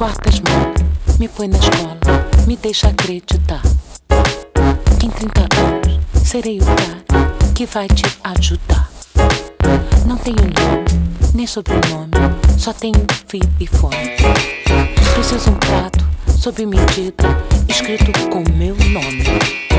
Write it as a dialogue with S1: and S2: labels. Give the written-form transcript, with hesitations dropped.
S1: quarta esmola, me põe na escola, me deixa acreditar que em 30 anos serei o cara que vai te ajudar. Não tenho nome, nem sobrenome, só tenho frio e fome. Preciso um prato sob medida, escrito com meu nome.